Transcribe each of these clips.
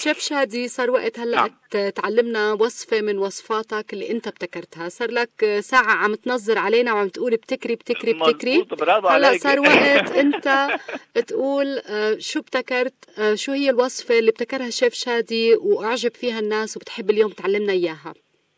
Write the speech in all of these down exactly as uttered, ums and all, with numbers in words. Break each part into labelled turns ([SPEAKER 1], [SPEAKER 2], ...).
[SPEAKER 1] شيف شادي، صار وقت هلا
[SPEAKER 2] نعم.
[SPEAKER 1] تعلمنا وصفة من وصفاتك اللي انت ابتكرتها. صار لك ساعة عم تنظر علينا وعم تقول ابتكري ابتكري ابتكري.
[SPEAKER 2] مظبوط، برافو
[SPEAKER 1] هلا
[SPEAKER 2] عليك.
[SPEAKER 1] صار وقت انت تقول شو ابتكرت، شو هي الوصفة اللي ابتكرها الشيف شادي واعجب فيها الناس وبتحب اليوم تعلمنا اياها.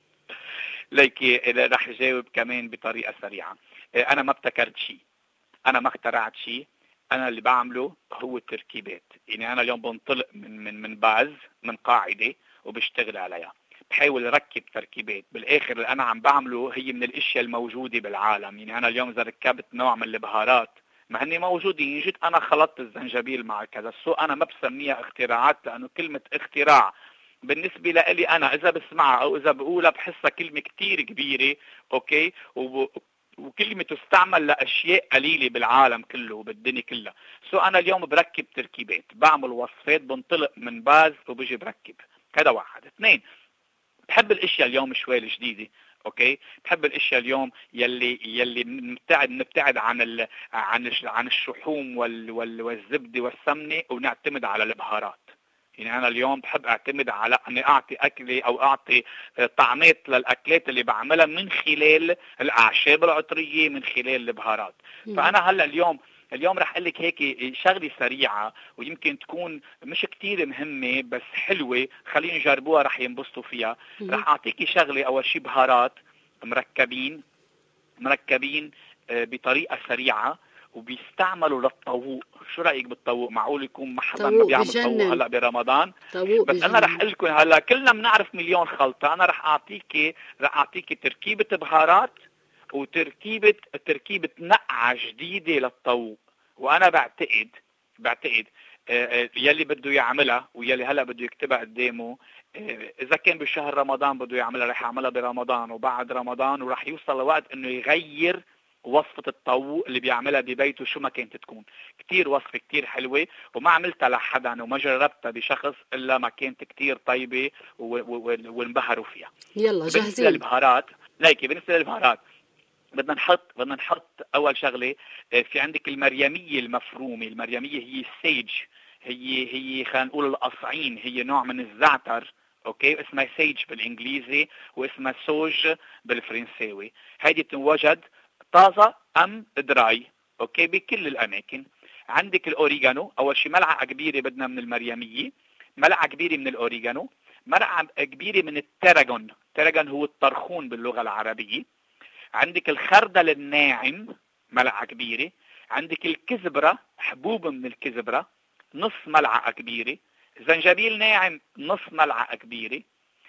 [SPEAKER 2] ليكي رح جاوب كمان بطريقة سريعة. انا ما ابتكرت شيء، انا ما اخترعت شيء، انا اللي بعمله هو التركيبات. يعني انا اليوم بنطلق من من من باز، من قاعدة وبشتغل عليها، بحاول اركب تركيبات. بالاخر اللي انا عم بعمله هي من الاشياء الموجودة بالعالم. يعني انا اليوم اذا ركبت نوع من البهارات ما هني موجودين، جيت انا خلطت الزنجبيل مع كذا، سو انا ما بسميها اختراعات، لانه كلمة اختراع بالنسبة لي أنا إذا بسمعها أو إذا بقولها بحسها كلمة كتير كبيرة، أوكي، وب... وكلمة تستعمل لأشياء قليلة بالعالم كله وبالدنيا كلها. سو أنا اليوم بركب تركيبات، بعمل وصفات، بنطلق من باز وبيجي بركب. هذا واحد. اثنين، بحب الاشياء اليوم شوي الجديدة، اوكي، بحب الاشياء اليوم يلي يلي نبتعد نبتعد عن ال... عن عن الشحوم وال... وال... والزبدة والسمنة، ونعتمد على البهارات. يعني أنا اليوم بحب أعتمد على أني أعطي أكلي أو أعطي طعمات للأكلات اللي بعملها من خلال الأعشاب العطرية، من خلال البهارات. فأنا هلأ اليوم اليوم رح أقول لك هيك شغلة سريعة ويمكن تكون مش كتير مهمة بس حلوة، خلينا نجربوها رح ينبسطوا فيها. رح أعطيكي شغلة أول شي بهارات مركبين مركبين بطريقة سريعة وبيستعملوا للطووق. شو رأيك بالطووق؟ معقول يكون ما حدا ما بيعمل طووق هلا برمضان؟ بس بجنن. انا رح اقول لكم هلا كلنا بنعرف مليون خلطة. انا رح اعطيكي رح اعطيكي تركيبة بهارات وتركيبة تركيبة نقعة جديدة للطووق. وانا بعتقد بعتقد يلي بده يعملها ويلي هلا بده يكتبها قدامه، اذا كان بشهر رمضان بده يعملها رح يعملها برمضان وبعد رمضان، ورح يوصل لوقت انه يغير وصفة الطووق اللي بيعملها ببيته شو ما كانت تكون. كتير وصفة كتير حلوة وما عملتها لحدا وما جربتها بشخص إلا ما كانت كتير طيبة وانبهروا فيها.
[SPEAKER 1] يلا جاهزين.
[SPEAKER 2] بالنسبة للبهارات، لايكي بالنسبة للبهارات بدنا نحط بدنا نحط أول شغلة في عندك المريمية المفرومة. المريمية هي السيج، هي هي خلينا نقول القصعين، هي نوع من الزعتر، اوكي، اسمها سيج بالانجليزي واسمها سوج بالفرنساوي. هيدي بتنوجد طازة أم دراي، أوكي، بكل الأماكن. عندك الأوريغانو، أول شيء ملعقة كبيرة بدنا من المريمية، ملعقة كبيرة من الأوريغانو، ملعقة كبيرة من التراغون. التراغون هو الطرخون باللغة العربية. عندك الخردل الناعم ملعقة كبيرة. عندك الكزبرة، حبوب من الكزبرة نص ملعقة كبيرة. زنجبيل ناعم نص ملعقة كبيرة.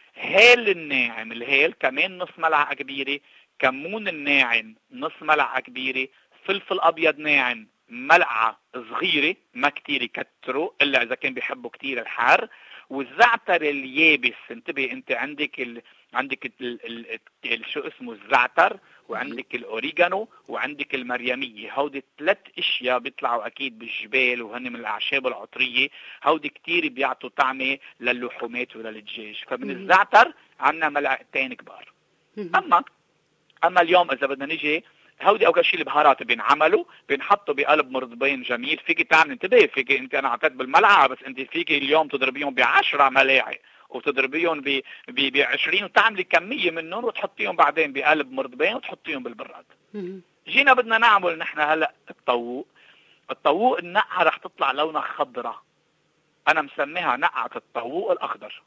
[SPEAKER 2] هيل الناعم، الهيل كمان نص ملعقة كبيرة. كمون الناعم نص ملعقة كبيرة. فلفل أبيض ناعم ملعقة صغيرة، ما كتير يكتروا إلا إذا كان بيحبوا كتير الحار. والزعتر اليابس، انتبه انت عندك ال... عندك ال... ال... ال... شو اسمه الزعتر، وعندك الأوريغانو، وعندك المريمية. هودي ثلاث اشياء بيطلعوا اكيد بالجبال وهن من الاعشاب العطرية. هودي كتير بيعطوا طعمة للحومات وللدجاج. فمن الزعتر عنا ملعقتين كبار. اما اما اليوم اذا بدنا نيجي، هودي اول شيء البهارات بينعملوا بينحطوا بقلب مرطبين جميل. فيك تعمل، انتبه، فيك انت انا اعطيت بالملعقه بس انت فيك اليوم تضربيهم بعشرة ملاعق وتضربيهم ب ب عشرين وتعملي كميه منهم وتحطيهم بعدين بقلب مرطبين وتحطيهم بالبراد. جينا بدنا نعمل نحن هلا الطووق. الطووق النقعه رح تطلع لونها خضراء، انا مسميها نقعه الطووق الاخضر.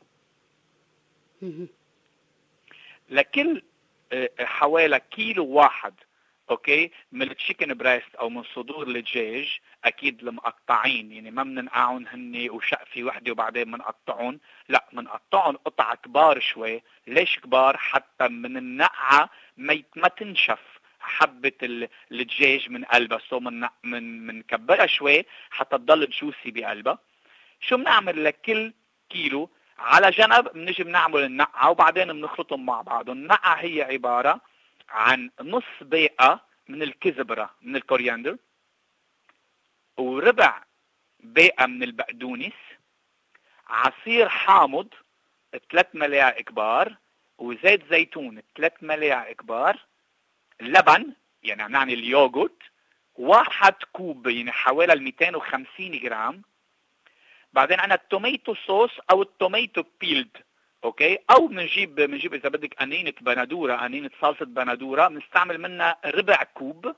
[SPEAKER 2] لكل حوالي كيلو واحد، اوكي، من التشيكن بريست او من صدور الدجاج، اكيد المقطعين، يعني ما بننقعهم هني وشقفه وحده وبعدين بنقطعهم، لا بنقطعهم قطع كبار شوي. ليش كبار؟ حتى من النقعه ما ما تنشف حبه الدجاج من قلبها، سو من من منكبرها شوي حتى تضل جوسي بقلبها. شو بنعمل لكل كيلو؟ على جنب بنجي بنعمل النقعه وبعدين بنخلطهم مع بعض. النقعه هي عباره عن نص بيقة من الكزبرة من الكورياندر، وربع بيقة من البقدونس، عصير حامض ثلاث ملاعق كبار، وزيت زيتون ثلاث ملاعق كبار، لبن يعني عم نعني اليوغورت واحد كوب يعني حوالي مئتين وخمسين جرام، بعدين عندنا التوميتو صوص او التوميتو بيلد. اوكي، او بنجيب بنجيب اذا بدك قنينه بندوره، قنينه صلصه بندوره، بنستعمل منها ربع كوب.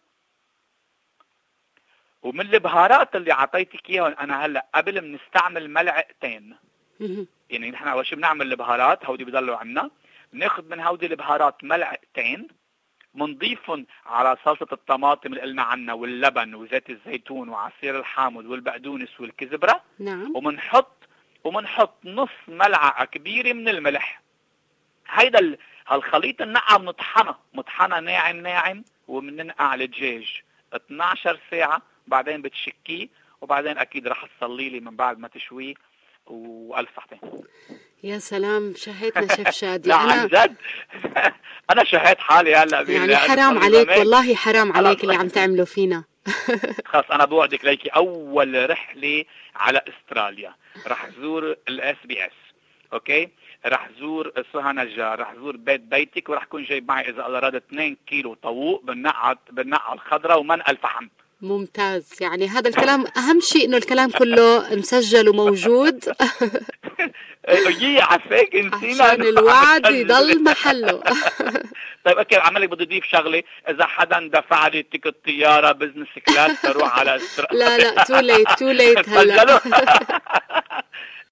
[SPEAKER 2] ومن البهارات اللي عطيتك اياهم انا هلا قبل بنستعمل ملعقتين. يعني نحن اول شيء بنعمل البهارات هودي بضلوا عنا، بناخذ من هودي البهارات ملعقتين، بنضيفهم على صلصه الطماطم اللي قلنا عنها واللبن وزيت الزيتون وعصير الحامض والبقدونس والكزبره.
[SPEAKER 1] نعم.
[SPEAKER 2] وبنحط وبنحط نص ملعقه كبيره من الملح. هيدا ال... هالخليط النقع بنطحنه مطحنه ناعم ناعم، وبننقع الدجاج اثنعش ساعه، بعدين بتشكيه، وبعدين اكيد رح تصلي لي من بعد ما تشويه، والف صحتين.
[SPEAKER 1] يا سلام، شهيتنا شيف شادي.
[SPEAKER 2] لا عن جد انا شهيت حالي هلا.
[SPEAKER 1] يعني حرام عليك والله، حرام عليك اللي عم تعمله فينا.
[SPEAKER 2] خلص انا بوعدك ليكي اول رحله على استراليا رح زور الاس بي اس. اوكي، رح زور سوها نجار، رح زور بيت بيتك، ورح كون جايب معي اذا الله راد اثنين كيلو طاووق بالنقعه بالنقعه الخضراء ومنقى الفحم.
[SPEAKER 1] ممتاز، يعني هذا الكلام اهم شيء، انه الكلام كله مسجل وموجود.
[SPEAKER 2] يي عفاك نسينا
[SPEAKER 1] عشان الوعد يضل محله.
[SPEAKER 2] طيب اوكي، عملك بدي اضيف شغله، اذا حدا دفع لي تيكت الطياره بزنس كلاس تروح على استراليا.
[SPEAKER 1] لا لا، تو ليت تو ليت هلا.